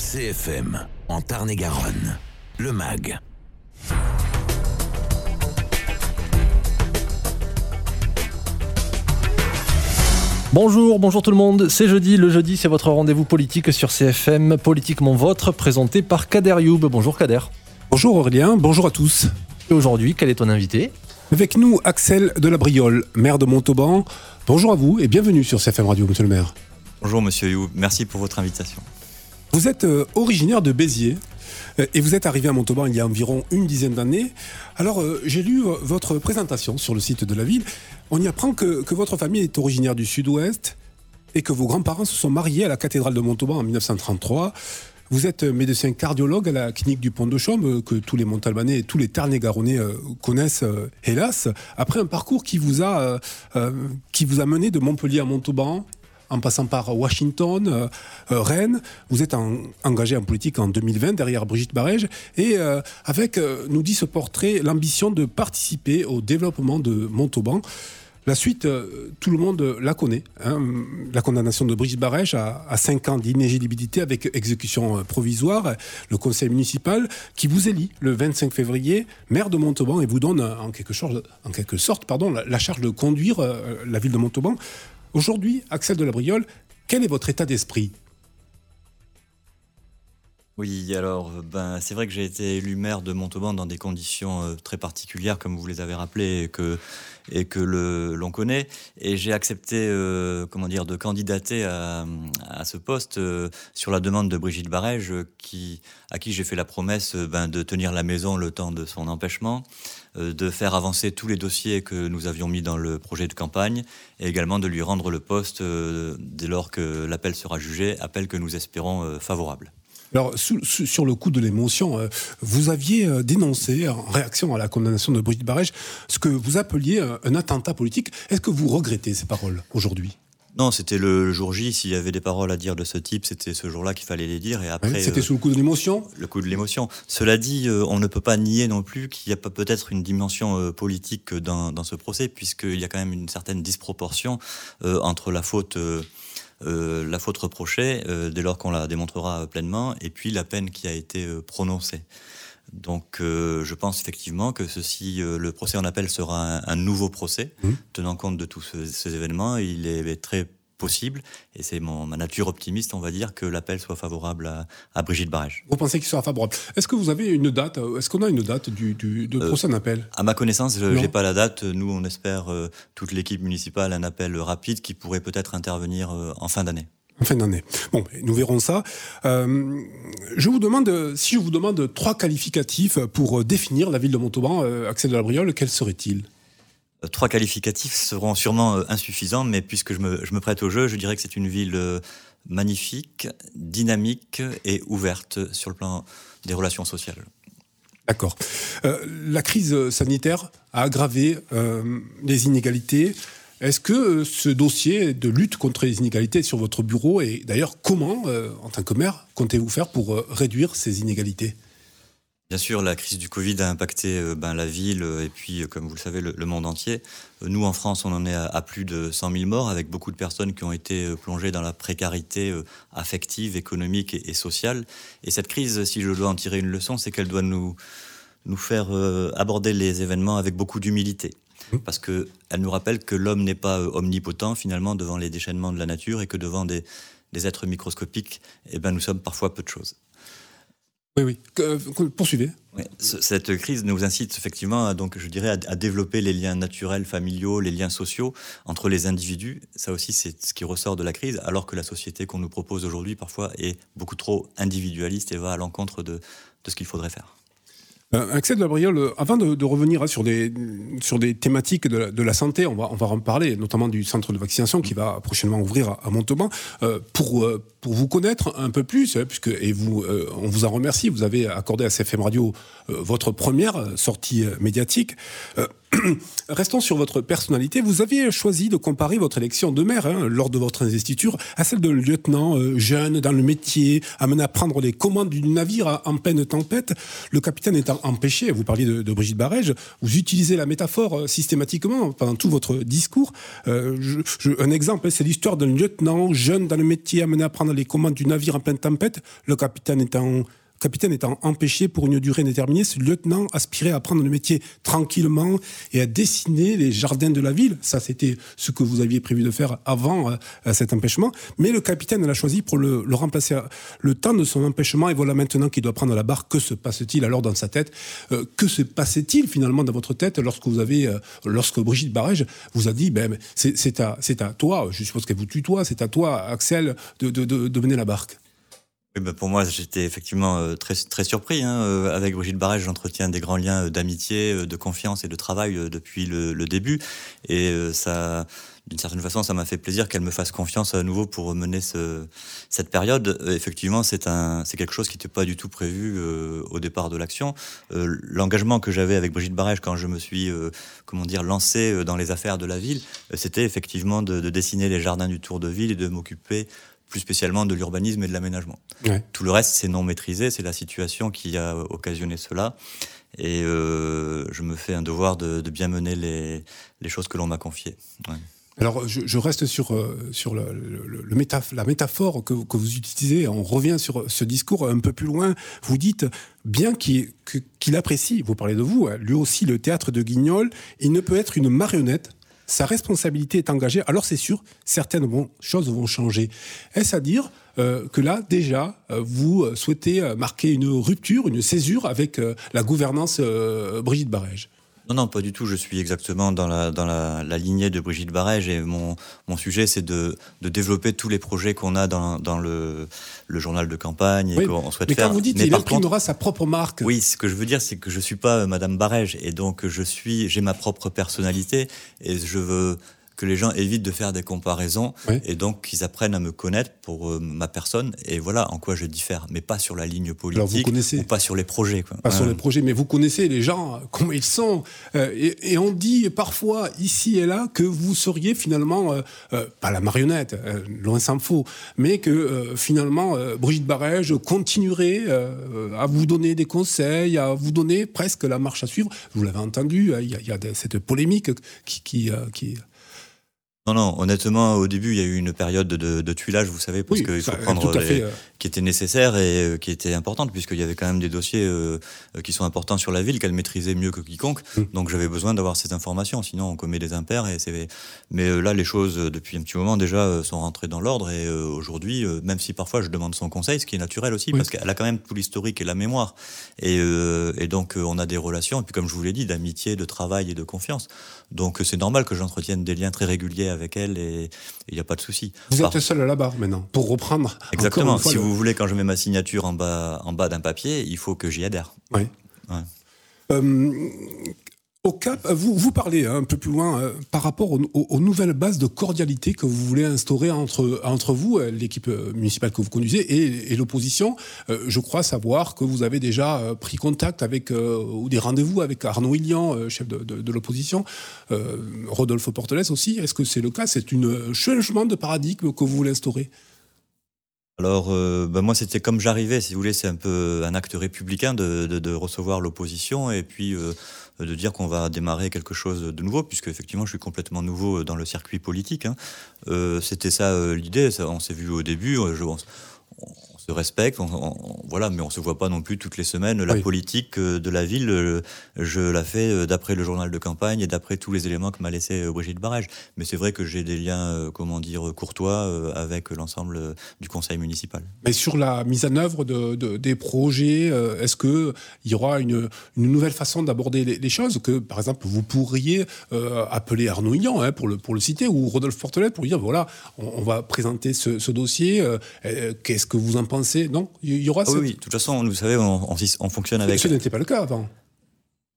CFM, en Tarn-et-Garonne, le MAG. Bonjour tout le monde, c'est jeudi. Le jeudi, c'est votre rendez-vous politique sur CFM, Politiquement Votre, présenté par Kader Youb. Bonjour Kader. Bonjour Aurélien, bonjour à tous. Et aujourd'hui, quel est ton invité ? Avec nous, Axel Delabriole, maire de Montauban. Bonjour à vous et bienvenue sur CFM Radio, monsieur le maire. Bonjour monsieur Youb, merci pour votre invitation. Vous êtes originaire de Béziers et vous êtes arrivé à Montauban il y a environ une dizaine d'années. Alors, j'ai lu votre présentation sur le site de la ville. On y apprend que votre famille est originaire du sud-ouest et que vos grands-parents se sont mariés à la cathédrale de Montauban en 1933. Vous êtes médecin cardiologue à la clinique du Pont-de-Chaume, que tous les Montalbanais et tous les Tarn-et-Garonnais connaissent, hélas, après un parcours qui vous a mené de Montpellier à Montauban, en passant par Washington, Rennes. Vous êtes engagé en politique en 2020 derrière Brigitte Barège et avec, nous dit ce portrait, l'ambition de participer au développement de Montauban. La suite, tout le monde la connaît. La condamnation de Brigitte Barège à 5 ans d'inéligibilité avec exécution provisoire. Le conseil municipal qui vous élit le 25 février, maire de Montauban, et vous donne en quelque sorte, la charge de conduire la ville de Montauban. Aujourd'hui, Axel Delabriole, quel est votre état d'esprit ? Oui, alors, c'est vrai que j'ai été élu maire de Montauban dans des conditions très particulières, comme vous les avez rappelées, et que l'on connaît. Et j'ai accepté, de candidater à ce poste sur la demande de Brigitte Barège, à qui j'ai fait la promesse de tenir la maison le temps de son empêchement, de faire avancer tous les dossiers que nous avions mis dans le projet de campagne, et également de lui rendre le poste dès lors que l'appel sera jugé, appel que nous espérons favorable. Alors, sur le coup de l'émotion, vous aviez dénoncé, en réaction à la condamnation de Brigitte Barège, ce que vous appeliez un attentat politique. Est-ce que vous regrettez ces paroles aujourd'hui ? Non, c'était le jour J. S'il y avait des paroles à dire de ce type, c'était ce jour-là qu'il fallait les dire. Et après, c'était sous le coup de l'émotion ? Le coup de l'émotion. Cela dit, on ne peut pas nier non plus qu'il y a peut-être une dimension politique dans ce procès, puisqu'il y a quand même une certaine disproportion entre la faute reprochée, dès lors qu'on la démontrera pleinement, et puis la peine qui a été prononcée. Donc je pense effectivement que le procès en appel sera un nouveau procès, tenant compte de tous ces événements. Il est très possible, et c'est ma nature optimiste, on va dire, que l'appel soit favorable à Brigitte Barège. Vous pensez qu'il sera favorable ? Est-ce que vous avez une date ? Est-ce qu'on a une date de procès en appel ? À ma connaissance, je n'ai pas la date. Nous, on espère, toute l'équipe municipale, un appel rapide qui pourrait peut-être intervenir en fin d'année. En fin d'année. Bon, nous verrons ça. Si je vous demande 3 qualificatifs pour définir la ville de Montauban, Axel Delabriole, quels seraient-ils ? 3 qualificatifs seront sûrement insuffisants, mais puisque je me prête au jeu, je dirais que c'est une ville magnifique, dynamique et ouverte sur le plan des relations sociales. D'accord. La crise sanitaire a aggravé les inégalités. Est-ce que ce dossier de lutte contre les inégalités est sur votre bureau ? Et d'ailleurs, comment, en tant que maire, comptez-vous faire pour réduire ces inégalités ? Bien sûr, la crise du Covid a impacté la ville et puis, comme vous le savez, le monde entier. Nous, en France, on en est à plus de 100 000 morts, avec beaucoup de personnes qui ont été plongées dans la précarité affective, économique et sociale. Et cette crise, si je dois en tirer une leçon, c'est qu'elle doit nous faire aborder les événements avec beaucoup d'humilité. Parce qu'elle nous rappelle que l'homme n'est pas omnipotent, finalement, devant les déchaînements de la nature, et que devant des êtres microscopiques, nous sommes parfois peu de choses. Oui. Poursuivez. Oui. Cette crise nous incite effectivement à développer les liens naturels, familiaux, les liens sociaux entre les individus. Ça aussi, c'est ce qui ressort de la crise, alors que la société qu'on nous propose aujourd'hui, parfois, est beaucoup trop individualiste et va à l'encontre de ce qu'il faudrait faire. Axel Delabriole, avant de revenir sur des thématiques de la santé, on va en parler, notamment du centre de vaccination qui va prochainement ouvrir à Montauban. Pour vous connaître un peu plus, on vous en remercie, vous avez accordé à CFM Radio votre première sortie médiatique. Restons sur votre personnalité. Vous aviez choisi de comparer votre élection de maire, lors de votre investiture, à celle d'un lieutenant jeune dans le métier, amené à prendre les commandes du navire en pleine tempête. Le capitaine étant empêché, vous parliez de Brigitte Barège, vous utilisez la métaphore systématiquement pendant tout votre discours. Un exemple, c'est l'histoire d'un lieutenant jeune dans le métier, amené à prendre les commandes du navire en pleine tempête. Le capitaine étant empêché pour une durée indéterminée, ce lieutenant aspirait à prendre le métier tranquillement et à dessiner les jardins de la ville. Ça, c'était ce que vous aviez prévu de faire avant cet empêchement. Mais le capitaine l'a choisi pour le remplacer le temps de son empêchement. Et voilà maintenant qu'il doit prendre la barre. Que se passe-t-il alors dans sa tête ? Que se passait-il finalement dans votre tête lorsque Brigitte Barège vous a dit c'est à toi, je suppose qu'elle vous tutoie, c'est à toi, Axel, de mener la barque. Oui, pour moi, j'étais effectivement très, très surpris. Avec Brigitte Barège, j'entretiens des grands liens d'amitié, de confiance et de travail depuis le début. Et ça, d'une certaine façon, ça m'a fait plaisir qu'elle me fasse confiance à nouveau pour mener cette période. Effectivement, c'est quelque chose qui n'était pas du tout prévu au départ de l'action. L'engagement que j'avais avec Brigitte Barège quand je me suis lancé dans les affaires de la ville, c'était effectivement de dessiner les jardins du Tour de Ville et de m'occuper plus spécialement de l'urbanisme et de l'aménagement. Ouais. Tout le reste, c'est non maîtrisé, c'est la situation qui a occasionné cela. Et je me fais un devoir de bien mener les choses que l'on m'a confiées. Ouais. Alors, je reste sur la métaphore que vous utilisez. On revient sur ce discours un peu plus loin. Vous dites, bien qu'il apprécie, vous parlez de vous, lui aussi le théâtre de Guignol, il ne peut être une marionnette. Sa responsabilité est engagée, alors c'est sûr, certaines choses vont changer. Est-ce à dire que là, déjà, vous souhaitez marquer une rupture, une césure avec la gouvernance Brigitte Barège ? Non, pas du tout. Je suis exactement dans la lignée de Brigitte Barège et mon sujet, c'est de développer tous les projets qu'on a dans le journal de campagne et qu'on souhaite faire. Mais quand vous dites qu'il imprimera sa propre marque... Oui, ce que je veux dire, c'est que je suis pas Madame Barège et donc j'ai ma propre personnalité et je veux que les gens évitent de faire des comparaisons et donc qu'ils apprennent à me connaître pour ma personne et voilà en quoi je diffère, mais pas sur la ligne politique ou pas sur les projets. Pas sur les projets, mais vous connaissez les gens, comment ils sont. Et on dit parfois, ici et là, que vous seriez finalement, pas la marionnette, loin s'en faut, mais que finalement, Brigitte Barège continuerait à vous donner des conseils, à vous donner presque la marche à suivre. Vous l'avez entendu, il y a cette polémique qui Non, honnêtement, au début, il y a eu une période de tuilage, vous savez, parce qu'il faut prendre qui était nécessaire et qui était importante, puisqu'il y avait quand même des dossiers qui sont importants sur la ville, qu'elle maîtrisait mieux que quiconque. Donc j'avais besoin d'avoir ces informations, sinon on commet des impairs. Mais là, les choses, depuis un petit moment déjà, sont rentrées dans l'ordre. Et aujourd'hui, même si parfois je demande son conseil, ce qui est naturel aussi, parce qu'elle a quand même tout l'historique et la mémoire. Et donc, on a des relations, et puis comme je vous l'ai dit, d'amitié, de travail et de confiance. Donc c'est normal que j'entretienne des liens très réguliers avec elle et il n'y a pas de souci. Vous êtes seul à la barre maintenant, pour reprendre. Exactement. Si vous voulez, quand je mets ma signature en bas d'un papier, il faut que j'y adhère. Oui. Ouais. Au Cap, vous parlez un peu plus loin par rapport aux nouvelles bases de cordialité que vous voulez instaurer entre vous, l'équipe municipale que vous conduisez, et l'opposition. Je crois savoir que vous avez déjà pris contact avec ou des rendez-vous avec Arnaud Hillian, chef de l'opposition, Rodolphe Portelès aussi. Est-ce que c'est le cas ? C'est un changement de paradigme que vous voulez instaurer ? Alors, moi, c'était comme j'arrivais, si vous voulez, c'est un peu un acte républicain de recevoir l'opposition et puis de dire qu'on va démarrer quelque chose de nouveau, puisque effectivement, je suis complètement nouveau dans le circuit politique. C'était ça l'idée. On s'est vu au début. On se respecte, voilà, mais on se voit pas non plus toutes les semaines. La politique de la ville, je la fais d'après le journal de campagne et d'après tous les éléments que m'a laissé Brigitte Barège. Mais c'est vrai que j'ai des liens, courtois avec l'ensemble du conseil municipal. Mais sur la mise en œuvre des projets, est-ce que il y aura une nouvelle façon d'aborder les choses, que par exemple vous pourriez appeler Arnaud Hillian pour le citer, ou Rodolphe Portelès pour lui dire voilà, on va présenter ce dossier. Qu'est-ce que vous en pensez? Non, il y aura oui, de toute façon, vous savez, on fonctionne avec... Ce n'était pas le cas avant.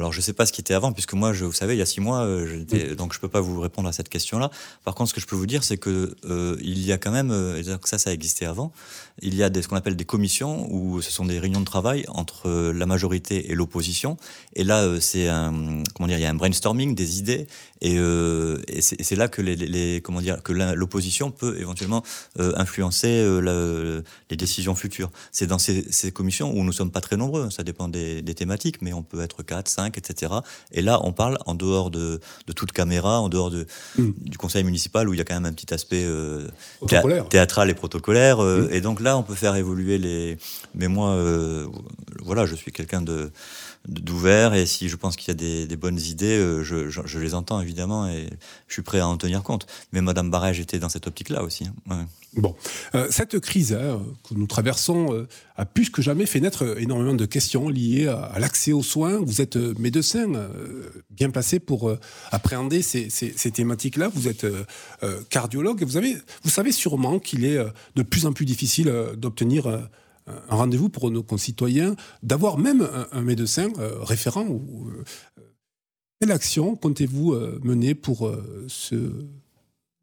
Alors, je ne sais pas ce qui était avant, puisque moi, vous savez, il y a 6 mois, donc je ne peux pas vous répondre à cette question-là. Par contre, ce que je peux vous dire, c'est que il y a quand même, et ça existait avant, il y a ce qu'on appelle des commissions, où ce sont des réunions de travail entre la majorité et l'opposition. Et là, il y a un brainstorming des idées, et c'est là que l'opposition peut éventuellement influencer les décisions futures. C'est dans ces commissions où nous ne sommes pas très nombreux, ça dépend des thématiques, mais on peut être 4, 5, etc. Et là, on parle en dehors de toute caméra, en dehors du conseil municipal, où il y a quand même un petit aspect théâtral et protocolaire. Et donc là, on peut faire évoluer Mais moi, je suis quelqu'un d'ouvert, et si je pense qu'il y a des bonnes idées, je les entends évidemment, et je suis prêt à en tenir compte. Mais Madame Barège était dans cette optique-là aussi. Ouais. Bon, cette crise que nous traversons a plus que jamais fait naître énormément de questions liées à l'accès aux soins. Vous êtes médecin, bien placé pour appréhender ces thématiques-là. Vous êtes cardiologue. Vous savez sûrement qu'il est de plus en plus difficile d'obtenir un rendez-vous pour nos concitoyens, d'avoir même un médecin référent. Quelle action comptez-vous mener pour ce combat ?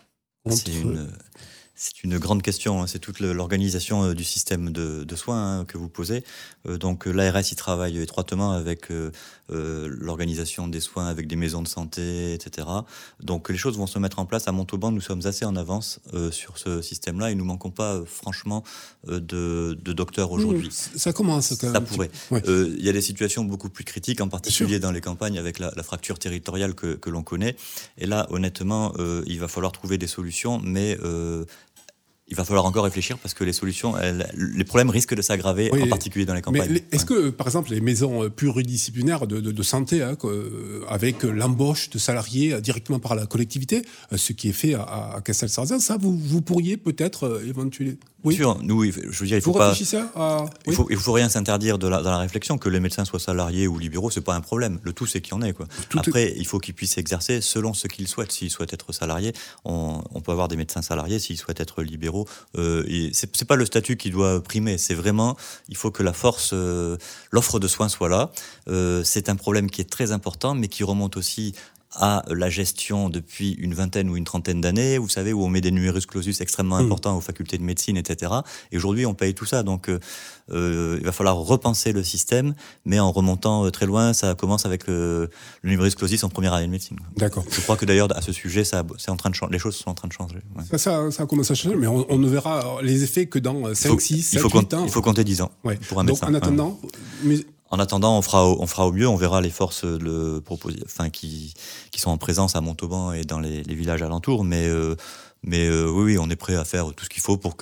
C'est une grande question, hein. C'est toute l'organisation du système de soins que vous posez. Donc l'ARS y travaille étroitement avec l'organisation des soins, avec des maisons de santé, etc. Donc les choses vont se mettre en place. À Montauban, nous sommes assez en avance sur ce système-là, et nous manquons pas franchement de docteurs aujourd'hui. Ça commence quand même. Ça pourrait. Ouais. Il y a des situations beaucoup plus critiques, en particulier dans les campagnes, avec la fracture territoriale que l'on connaît. Et là, honnêtement, il va falloir trouver des solutions, mais il va falloir encore réfléchir, parce que les problèmes risquent de s'aggraver, en particulier dans les campagnes. Mais est-ce que, par exemple, les maisons pluridisciplinaires de santé, avec l'embauche de salariés directement par la collectivité, ce qui est fait à Castel-Sarrazin, ça, vous pourriez peut-être éventuellement... Oui. Sûr, nous, je veux dire, il faut vous pas. Réfléchissez Il faut rien s'interdire dans la réflexion. Que les médecins soient salariés ou libéraux, c'est pas un problème. Le tout, c'est qu'il y en ait, quoi. Après, il faut qu'ils puissent exercer selon ce qu'ils souhaitent. S'ils souhaitent être salariés, on peut avoir des médecins salariés. S'ils souhaitent être libéraux, c'est pas le statut qui doit primer. C'est vraiment, il faut que l'offre de soins soit là. C'est un problème qui est très important, mais qui remonte aussi à la gestion depuis une vingtaine ou une trentaine d'années, vous savez, où on met des numerus clausus extrêmement importants aux facultés de médecine, etc. Et aujourd'hui, on paye tout ça. Donc, il va falloir repenser le système, mais en remontant très loin. Ça commence avec le numerus clausus en première année de médecine. D'accord. Je crois que d'ailleurs, à ce sujet, c'est en train de changer. Les choses sont en train de changer. Ouais. Ça a commencé à changer, mais on ne verra les effets que dans 5, 6, 7, 8 ans. Il faut compter 10 ans pour un médecin. Donc, en attendant... En attendant, on fera au mieux. On verra les forces qui sont en présence à Montauban et dans les villages alentours. Mais oui, on est prêt à faire tout ce qu'il faut pour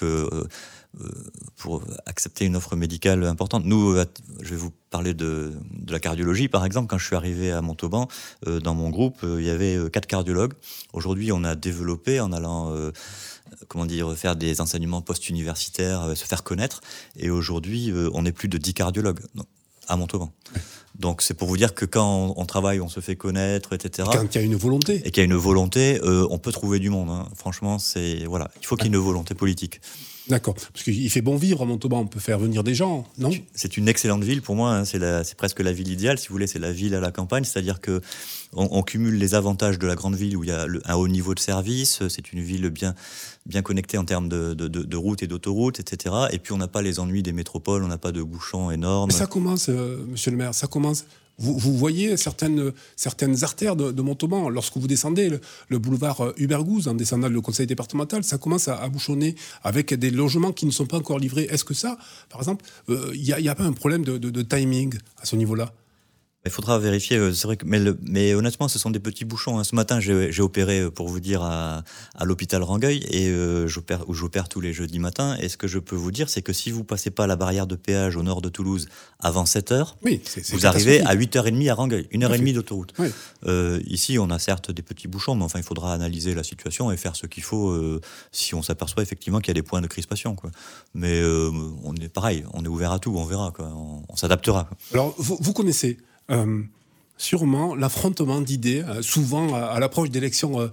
accepter une offre médicale importante. Nous, je vais vous parler de la cardiologie, par exemple. Quand je suis arrivé à Montauban, dans mon groupe, il y avait 4 cardiologues. Aujourd'hui, on a développé en allant... faire des enseignements post-universitaires, se faire connaître. Et aujourd'hui, on est plus de 10 cardiologues à Montauban. Donc c'est pour vous dire que quand on travaille, on se fait connaître, etc. Quand il y a une volonté. Et qu'il y a une volonté, on peut trouver du monde. Hein. Franchement, il faut qu'il y ait une volonté politique. D'accord. Parce qu'il fait bon vivre à Montauban, on peut faire venir des gens, non ? C'est une excellente ville pour moi, hein. C'est presque la ville idéale, si vous voulez, c'est la ville à la campagne, c'est-à-dire que on cumule les avantages de la grande ville où il y a un haut niveau de service, c'est une ville bien connectée en termes de routes et d'autoroutes, etc. Et puis on n'a pas les ennuis des métropoles, on n'a pas de bouchons énormes. Mais ça commence, monsieur le maire, ça commence... Vous voyez certaines artères de Montauban, lorsque vous descendez le boulevard Hubert-Gouze, en descendant le conseil départemental, ça commence à bouchonner avec des logements qui ne sont pas encore livrés. Est-ce que ça, par exemple, il n'y a pas un problème de timing à ce niveau-là ? Il faudra vérifier, c'est vrai que, mais honnêtement, ce sont des petits bouchons. Hein. Ce matin, j'ai opéré, pour vous dire, à l'hôpital Rangueil, et où j'opère tous les jeudis matins. Et ce que je peux vous dire, c'est que si vous passez pas la barrière de péage au nord de Toulouse avant 7h, vous arrivez à 8h30 à Rangueil, 1h30 d'autoroute. Oui. Ici, on a certes des petits bouchons, mais enfin, il faudra analyser la situation et faire ce qu'il faut si on s'aperçoit effectivement qu'il y a des points de crispation, quoi. Mais on est pareil, on est ouvert à tout, on verra, quoi. On s'adaptera, quoi. Alors, vous connaissez sûrement l'affrontement d'idées, souvent à l'approche d'élections,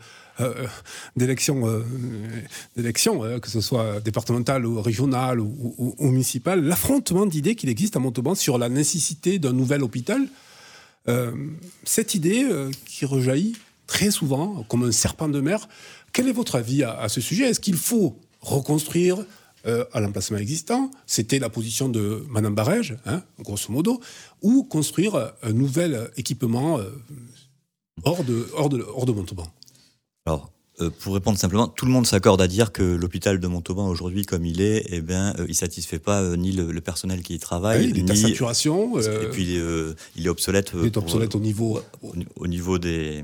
que ce soit départementales ou régionales ou municipales, l'affrontement d'idées qu'il existe à Montauban sur la nécessité d'un nouvel hôpital. Cette idée qui rejaillit très souvent comme un serpent de mer, quel est votre avis à ce sujet ? Est-ce qu'il faut reconstruire à l'emplacement existant, c'était la position de Madame Barège, grosso modo, ou construire un nouvel équipement hors de Montauban. Alors, pour répondre simplement, tout le monde s'accorde à dire que l'hôpital de Montauban aujourd'hui, comme il est, il satisfait pas ni le personnel qui y travaille, il est à saturation. Et puis il est obsolète. Il est obsolète au niveau des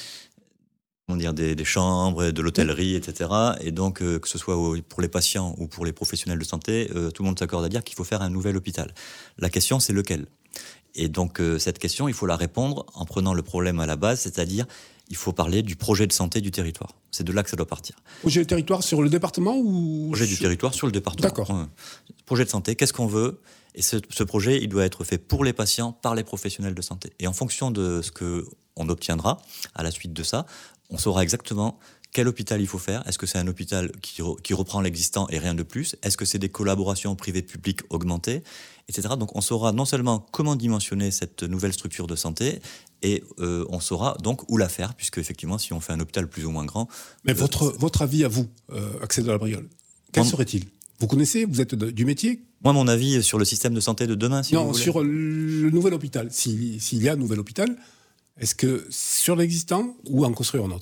chambres, de l'hôtellerie, etc. Et donc, que ce soit pour les patients ou pour les professionnels de santé, tout le monde s'accorde à dire qu'il faut faire un nouvel hôpital. La question, c'est lequel ? Et donc, cette question, il faut la répondre en prenant le problème à la base, c'est-à-dire, il faut parler du projet de santé du territoire. C'est de là que ça doit partir. Projet du territoire sur le département ou... Projet du territoire sur le département. D'accord. Projet de santé, qu'est-ce qu'on veut ? Et ce projet, il doit être fait pour les patients, par les professionnels de santé. Et en fonction de ce qu'on obtiendra à la suite de ça, on saura exactement quel hôpital il faut faire. Est-ce que c'est un hôpital qui reprend l'existant et rien de plus ? Est-ce que c'est des collaborations privées-publiques augmentées, etc. Donc on saura non seulement comment dimensionner cette nouvelle structure de santé, et on saura donc où la faire, puisque effectivement, si on fait un hôpital plus ou moins grand... Mais votre avis à vous, Axel de la Briole, quel serait-il ? Vous connaissez ? Vous êtes du métier ? Moi, mon avis sur le système de santé de demain, si vous voulez. Sur le nouvel hôpital. S'il y a un nouvel hôpital, est-ce que sur l'existant ou en construire un autre ?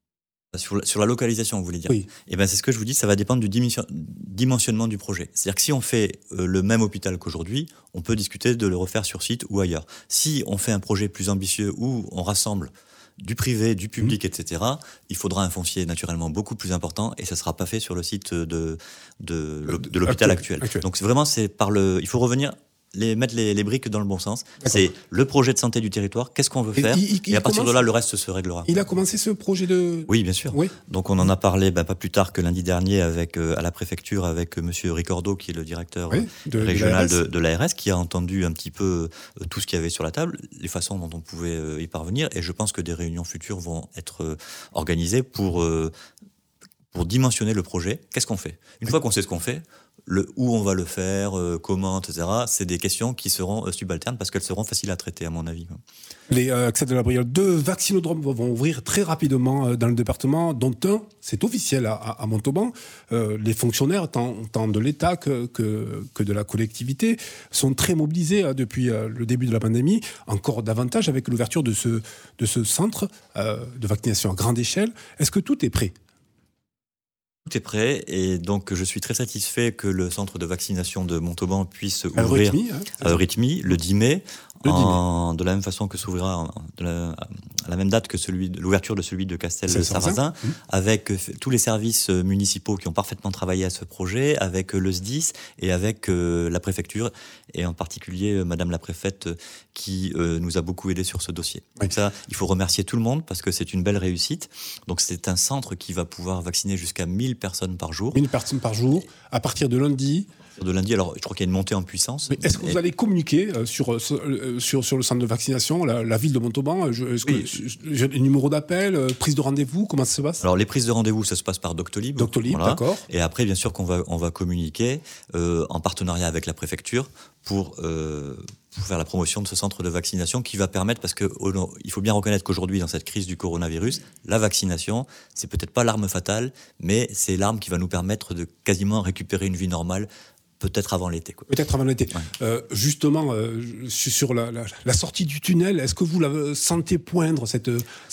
Sur la localisation, vous voulez dire ? Oui. Eh ben, c'est ce que je vous dis, ça va dépendre du dimensionnement du projet. C'est-à-dire que si on fait le même hôpital qu'aujourd'hui, on peut discuter de le refaire sur site ou ailleurs. Si on fait un projet plus ambitieux où on rassemble du privé, du public, etc., il faudra un foncier naturellement beaucoup plus important et ça ne sera pas fait sur le site de l'hôpital actuel. Donc vraiment, il faut revenir... mettre les briques dans le bon sens. D'accord. C'est le projet de santé du territoire, qu'est-ce qu'on veut faire, et à partir de là, le reste se réglera. Il a commencé ce projet de... Oui, bien sûr. Oui. Donc on en a parlé pas plus tard que lundi dernier à la préfecture avec monsieur Ricordo, qui est le directeur régional de l'ARS, qui a entendu un petit peu tout ce qu'il y avait sur la table, les façons dont on pouvait y parvenir, et je pense que des réunions futures vont être organisées pour dimensionner le projet. Qu'est-ce qu'on fait ? Une fois qu'on sait ce qu'on fait, où on va le faire, comment, etc., c'est des questions qui seront subalternes parce qu'elles seront faciles à traiter, à mon avis. Axel de la Briole, 2 vaccinodromes vont ouvrir très rapidement dans le département, dont un, c'est officiel à Montauban. Les fonctionnaires, tant de l'État que de la collectivité, sont très mobilisés depuis le début de la pandémie, encore davantage avec l'ouverture de ce centre de vaccination à grande échelle. Est-ce que tout est prêt ? Tout est prêt et donc je suis très satisfait que le centre de vaccination de Montauban puisse ouvrir à Eurythmie le 10 mai, de la même façon que s'ouvrira à la même date que l'ouverture de celui de Castel-Sarrazin, avec tous les services municipaux qui ont parfaitement travaillé à ce projet, avec le SDIS et avec la préfecture, et en particulier Madame la préfète qui nous a beaucoup aidé sur ce dossier. Donc ça, il faut remercier tout le monde parce que c'est une belle réussite. Donc c'est un centre qui va pouvoir vacciner jusqu'à 1000 personnes par jour. 1000 personnes par jour, à partir de lundi. Alors je crois qu'il y a une montée en puissance. Mais est-ce que vous allez communiquer sur le centre de vaccination, la ville de Montauban ? J'ai un numéro d'appel, prise de rendez-vous, comment ça se passe ? Alors les prises de rendez-vous, ça se passe par Doctolib. Doctolib, voilà. D'accord. Et après, bien sûr qu'on va communiquer en partenariat avec la préfecture pour faire la promotion de ce centre de vaccination qui va permettre, parce qu'il faut bien reconnaître qu'aujourd'hui, dans cette crise du coronavirus, la vaccination, c'est peut-être pas l'arme fatale, mais c'est l'arme qui va nous permettre de quasiment récupérer une vie normale, peut-être avant l'été. Peut-être avant l'été. Ouais. Justement, sur la sortie du tunnel, est-ce que vous la sentez poindre, cette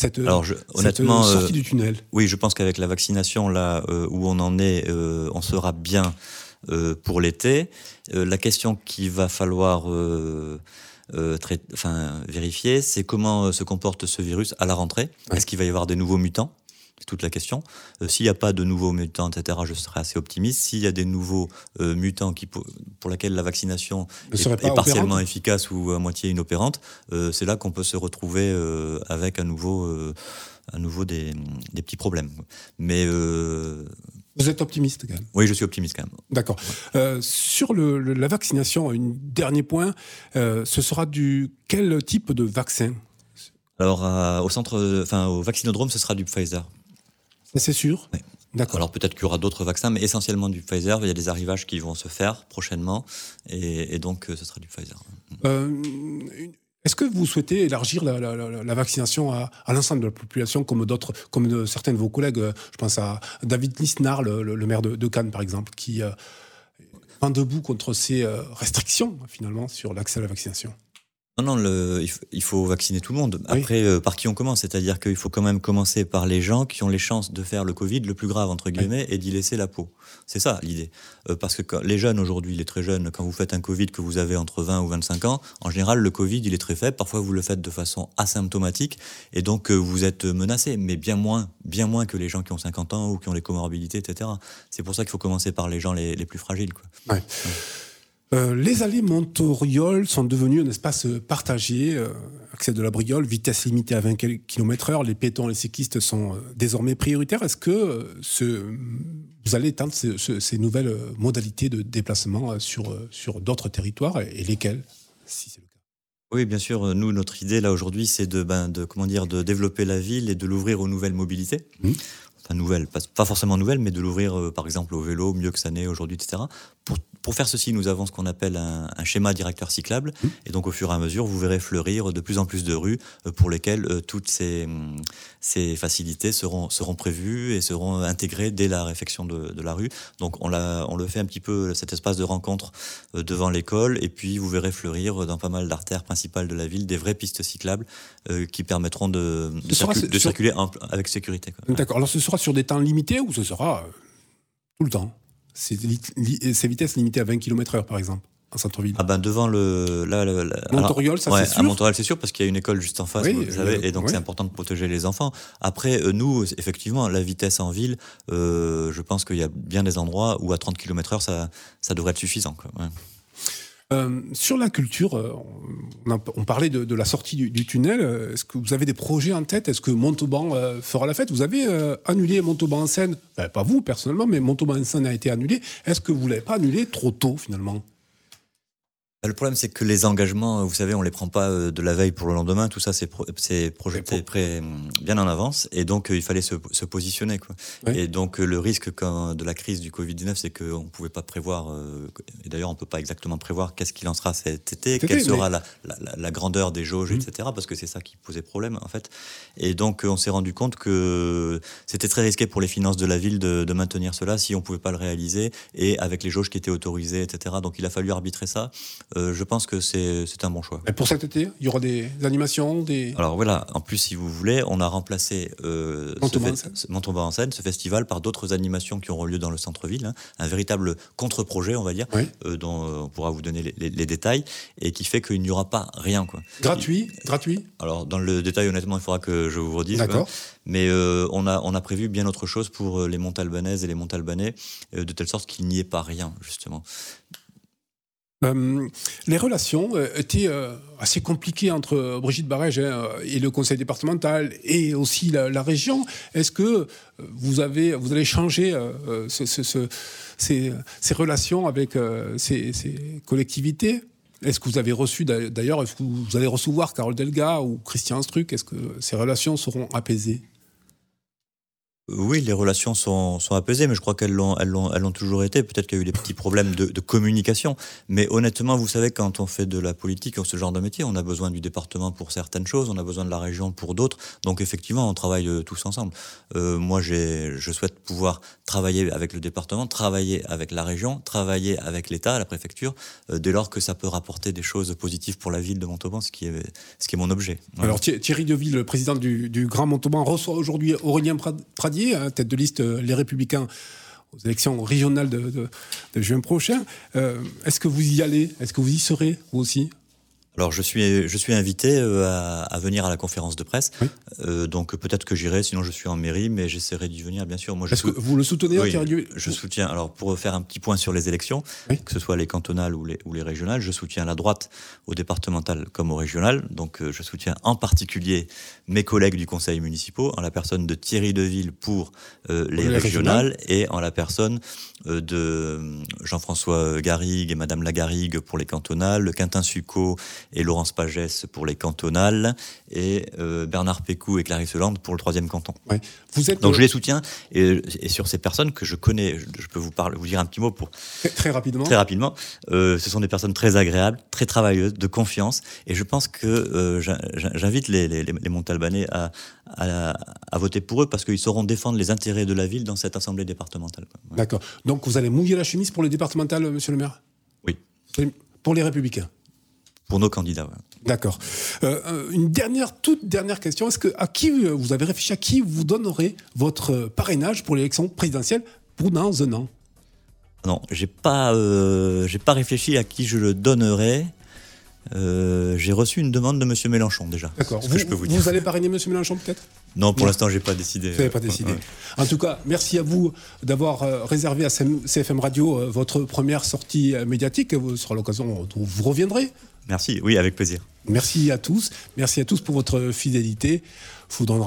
sortie du tunnel ? Oui, je pense qu'avec la vaccination, là où on en est, on sera bien pour l'été. La question qu'il va falloir vérifier, c'est comment se comporte ce virus à la rentrée. Ouais. Est-ce qu'il va y avoir des nouveaux mutants ? C'est toute la question. S'il n'y a pas de nouveaux mutants, etc., je serai assez optimiste. S'il y a des nouveaux mutants pour lesquels la vaccination est partiellement efficace ou à moitié inopérante, c'est là qu'on peut se retrouver avec à nouveau des petits problèmes. Mais Vous êtes optimiste quand même? Oui, je suis optimiste quand même. D'accord. Sur la vaccination, un dernier point, ce sera quel type de vaccin? Alors, au vaccinodrome, ce sera du Pfizer. Ça, c'est sûr? Oui. D'accord. Alors peut-être qu'il y aura d'autres vaccins, mais essentiellement du Pfizer. Il y a des arrivages qui vont se faire prochainement, et donc ce sera du Pfizer. Est-ce que vous souhaitez élargir la vaccination à l'ensemble de la population, comme certains de vos collègues? Je pense à David Lisnard, le maire de Cannes, par exemple, qui prend debout contre ces restrictions, finalement, sur l'accès à la vaccination. Non, il faut vacciner tout le monde. Oui. Après, par qui on commence? C'est-à-dire qu'il faut quand même commencer par les gens qui ont les chances de faire le Covid le plus grave, entre guillemets, et d'y laisser la peau. C'est ça l'idée. Parce que les jeunes aujourd'hui, les très jeunes, quand vous faites un Covid que vous avez entre 20 ou 25 ans, en général, le Covid, il est très faible. Parfois, vous le faites de façon asymptomatique, et donc vous êtes menacé, mais bien moins que les gens qui ont 50 ans ou qui ont des comorbidités, etc. C'est pour ça qu'il faut commencer par les gens les plus fragiles, quoi. Ouais. Les allées Montauriol sont devenues un espace partagé, accès de la Briole, vitesse limitée à 20 km/h, les piétons et les cyclistes sont désormais prioritaires. Est-ce que vous allez étendre ces nouvelles modalités de déplacement sur d'autres territoires, et lesquels, si c'est le cas? Oui, bien sûr. Nous, notre idée là aujourd'hui, c'est de développer la ville et de l'ouvrir aux nouvelles mobilités. Enfin, nouvelles, pas forcément nouvelles, mais de l'ouvrir par exemple au vélo, mieux que ça n'est aujourd'hui, etc. Pour faire ceci, nous avons ce qu'on appelle un schéma directeur cyclable, et donc au fur et à mesure, vous verrez fleurir de plus en plus de rues pour lesquelles toutes ces facilités seront prévues et seront intégrées dès la réfection de la rue. Donc on le fait un petit peu, cet espace de rencontre devant l'école, et puis vous verrez fleurir dans pas mal d'artères principales de la ville des vraies pistes cyclables qui permettront de circuler avec sécurité, quoi. D'accord. Alors ce sera sur des temps limités, ou ce sera tout le temps? Ces vitesses limitées à 20 km/h, par exemple, en centre-ville. Devant Montauriol, ça c'est sûr. À Montauriol, c'est sûr, parce qu'il y a une école juste en face, Oui, vous savez, et donc c'est important de protéger les enfants. Après, nous, effectivement, la vitesse en ville, je pense qu'il y a bien des endroits où à 30 km/h, ça devrait être suffisant, quoi. Ouais. Sur la culture, on parlait de la sortie du tunnel. Est-ce que vous avez des projets en tête? Est-ce que Montauban fera la fête? Vous avez annulé Montauban en scène, pas vous personnellement, mais Montauban en scène a été annulé. Est-ce que vous ne l'avez pas annulé trop tôt, finalement? Le problème, c'est que les engagements, vous savez, on les prend pas de la veille pour le lendemain. Tout ça, c'est projeté bien en avance, et donc il fallait se positionner, quoi. Oui. Et donc le risque de la crise du Covid-19, c'est qu'on pouvait pas prévoir. Et d'ailleurs, on peut pas exactement prévoir qu'est-ce qu'il en sera cet été, quelle sera la grandeur des jauges, etc. Parce que c'est ça qui posait problème, en fait. Et donc on s'est rendu compte que c'était très risqué pour les finances de la ville de maintenir cela si on pouvait pas le réaliser, et avec les jauges qui étaient autorisées, etc. Donc il a fallu arbitrer ça. Je pense que c'est un bon choix. Et pour cet été, il y aura des animations, Alors voilà, en plus, si vous voulez, on a remplacé Montauban en scène, ce festival, par d'autres animations qui auront lieu dans le centre-ville, un véritable contre-projet, on va dire, dont on pourra vous donner les détails, et qui fait qu'il n'y aura pas rien, quoi. Gratuit. Alors dans le détail, honnêtement, il faudra que je vous redise. D'accord. Mais on a prévu bien autre chose pour les Montalbanaises et les Montalbanais, de telle sorte qu'il n'y ait pas rien, justement. Les relations étaient assez compliquées entre Brigitte Barège et le conseil départemental, et aussi la région. Est-ce que vous allez changer ces relations avec ces collectivités? Est-ce que vous avez reçu, d'ailleurs, est-ce que vous allez recevoir Carole Delga ou Christian Struck? Est-ce que ces relations seront apaisées? Oui, les relations sont apaisées, mais je crois qu'elles l'ont toujours été. Peut-être qu'il y a eu des petits problèmes de communication. Mais honnêtement, vous savez, quand on fait de la politique, ce genre de métier, on a besoin du département pour certaines choses, on a besoin de la région pour d'autres. Donc effectivement, on travaille tous ensemble. Moi, je souhaite pouvoir travailler avec le département, travailler avec la région, travailler avec l'État, la préfecture, dès lors que ça peut rapporter des choses positives pour la ville de Montauban, ce qui est mon objet. Voilà. Alors Thierry Deville, le président du Grand Montauban, reçoit aujourd'hui Aurélien Pradier, tête de liste Les Républicains aux élections régionales de juin prochain. Est-ce que vous y allez? Est-ce que vous y serez, vous aussi? Alors je suis invité à venir à la conférence de presse, Oui. Donc peut-être que j'irai, sinon je suis en mairie, mais j'essaierai d'y venir bien sûr. Moi, Est-ce que vous le soutenez? Oui, je soutiens. Alors pour faire un petit point sur les élections, Oui. que ce soit les cantonales ou les régionales, je soutiens la droite au départemental comme au régional. Donc je soutiens en particulier mes collègues du conseil municipal, en la personne de Thierry Deville pour les régionales et en la personne de Jean-François Garrigue et Madame Lagarrigue pour les cantonales, le Quintin-Succo et Laurence Pagès pour les cantonales, et Bernard Pécou et Clarisse Hollande pour le 3e canton. Ouais. Vous êtes Donc je les soutiens, et sur ces personnes que je connais, je peux vous dire un petit mot pour très rapidement. Très rapidement. Ce sont des personnes très agréables, très travailleuses, de confiance, et je pense que j'invite les Montalbanais à voter pour eux parce qu'ils sauront défendre les intérêts de la ville dans cette assemblée départementale. Ouais. D'accord. Donc vous allez mouiller la chemise pour le départemental, monsieur le maire? Oui. Pour les Républicains? Pour nos candidats, ouais. D'accord. Une toute dernière question. Est-ce que vous avez réfléchi à qui vous donnerez votre parrainage pour l'élection présidentielle pour dans un an? Non, j'ai pas réfléchi à qui je le donnerais. J'ai reçu une demande de Monsieur Mélenchon déjà. D'accord. Je peux vous dire. Vous allez parrainer Monsieur Mélenchon peut-être? Non, pour l'instant, j'ai pas décidé. Vous n'avez pas décidé. Ouais. En tout cas, merci à vous d'avoir réservé à CFM Radio votre première sortie médiatique. Ce sera l'occasion où vous reviendrez. Merci, oui, avec plaisir. Merci à tous. Merci à tous pour votre fidélité.